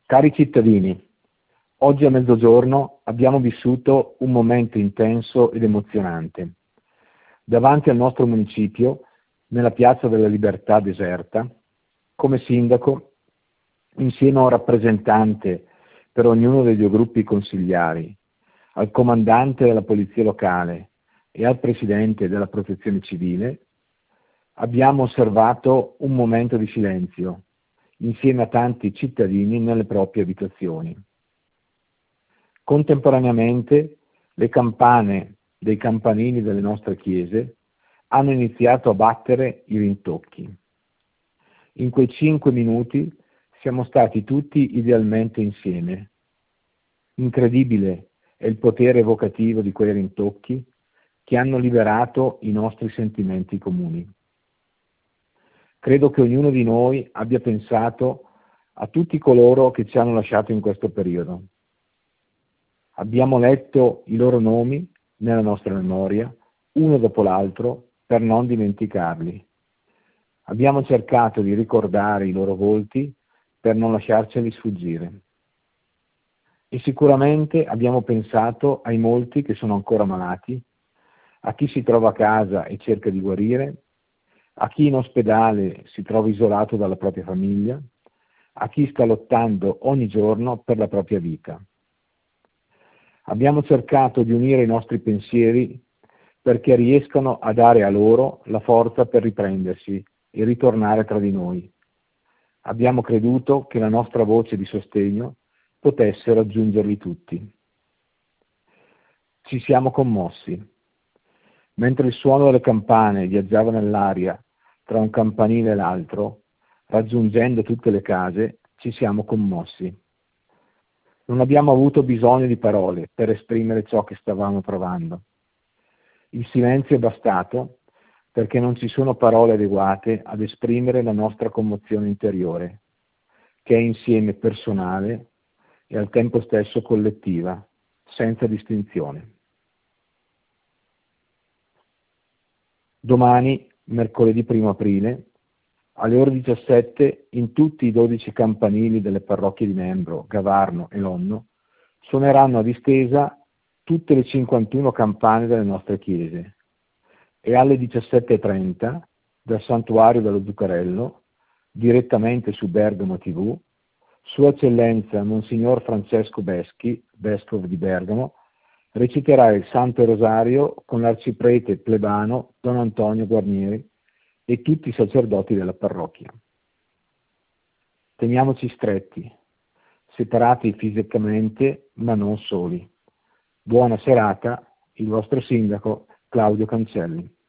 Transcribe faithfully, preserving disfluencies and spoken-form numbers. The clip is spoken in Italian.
Cari cittadini, oggi a mezzogiorno abbiamo vissuto un momento intenso ed emozionante. Davanti al nostro municipio, nella Piazza della Libertà deserta, come sindaco, insieme a un rappresentante per ognuno dei due gruppi consigliari, al comandante della Polizia Locale e al presidente della Protezione Civile, abbiamo osservato un momento di silenzio insieme a tanti cittadini nelle proprie abitazioni. Contemporaneamente le campane dei campanili delle nostre chiese hanno iniziato a battere i rintocchi. In quei cinque minuti siamo stati tutti idealmente insieme. Incredibile è il potere evocativo di quei rintocchi che hanno liberato i nostri sentimenti comuni. Credo che ognuno di noi abbia pensato a tutti coloro che ci hanno lasciato in questo periodo. Abbiamo letto i loro nomi nella nostra memoria, uno dopo l'altro, per non dimenticarli. Abbiamo cercato di ricordare i loro volti per non lasciarceli sfuggire. E sicuramente abbiamo pensato ai molti che sono ancora malati, a chi si trova a casa e cerca di guarire, a chi in ospedale si trova isolato dalla propria famiglia, a chi sta lottando ogni giorno per la propria vita. Abbiamo cercato di unire i nostri pensieri perché riescano a dare a loro la forza per riprendersi e ritornare tra di noi. Abbiamo creduto che la nostra voce di sostegno potesse raggiungerli tutti. Ci siamo commossi. Mentre il suono delle campane viaggiava nell'aria tra un campanile e l'altro, raggiungendo tutte le case, ci siamo commossi. Non abbiamo avuto bisogno di parole per esprimere ciò che stavamo provando. Il silenzio è bastato perché non ci sono parole adeguate ad esprimere la nostra commozione interiore, che è insieme personale e al tempo stesso collettiva, senza distinzione. Domani, mercoledì primo aprile, alle ore diciassette, in tutti i dodici campanili delle parrocchie di Membro, Gavarno e Lonno, suoneranno a distesa tutte le cinquantuno campane delle nostre chiese e alle diciassette e trenta, dal Santuario dello Zuccarello, direttamente su Bergamo tivù, Sua Eccellenza Monsignor Francesco Beschi, Vescovo di Bergamo, reciterà il Santo Rosario con l'arciprete plebano Don Antonio Guarnieri e tutti i sacerdoti della parrocchia. Teniamoci stretti, separati fisicamente ma non soli. Buona serata, il vostro sindaco Claudio Cancelli.